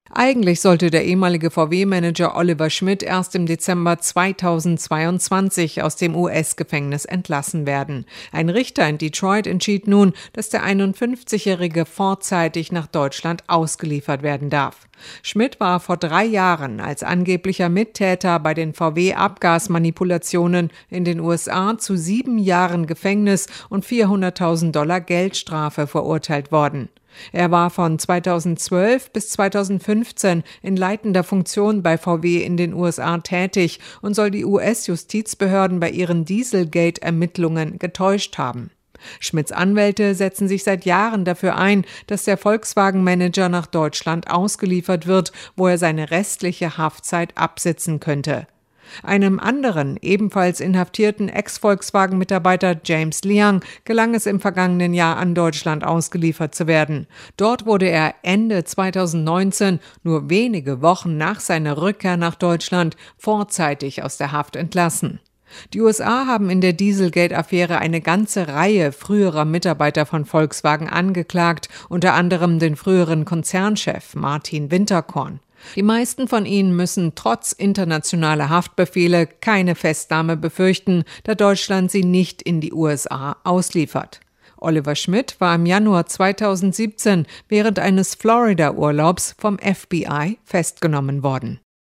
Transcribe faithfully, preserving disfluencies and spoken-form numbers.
Eigentlich sollte der ehemalige V W-Manager Oliver Schmidt erst im Dezember zweitausendzweiundzwanzig aus dem U S-Gefängnis entlassen werden. Ein Richter in Detroit entschied nun, dass der einundfünfzigjährige vorzeitig nach Deutschland ausgeliefert werden darf. Schmidt war vor drei Jahren als angeblicher Mittäter bei den V W-Abgasmanipulationen in den U S A zu sieben Jahren Gefängnis und vierhunderttausend Dollar Geldstrafe verurteilt worden. Er war von zweitausendzwölf bis zweitausendfünfzehn in leitender Funktion bei V W in den U S A tätig und soll die U S-Justizbehörden bei ihren Dieselgate-Ermittlungen getäuscht haben. Schmidts Anwälte setzen sich seit Jahren dafür ein, dass der Volkswagen-Manager nach Deutschland ausgeliefert wird, wo er seine restliche Haftzeit absitzen könnte. Einem anderen, ebenfalls inhaftierten Ex-Volkswagen-Mitarbeiter James Liang gelang es im vergangenen Jahr, an Deutschland ausgeliefert zu werden. Dort wurde er Ende zweitausendneunzehn, nur wenige Wochen nach seiner Rückkehr nach Deutschland, vorzeitig aus der Haft entlassen. Die U S A haben in der Dieselgate-Affäre eine ganze Reihe früherer Mitarbeiter von Volkswagen angeklagt, unter anderem den früheren Konzernchef Martin Winterkorn. Die meisten von ihnen müssen trotz internationaler Haftbefehle keine Festnahme befürchten, da Deutschland sie nicht in die U S A ausliefert. Oliver Schmidt war im Januar zweitausendsiebzehn während eines Florida-Urlaubs vom F B I festgenommen worden.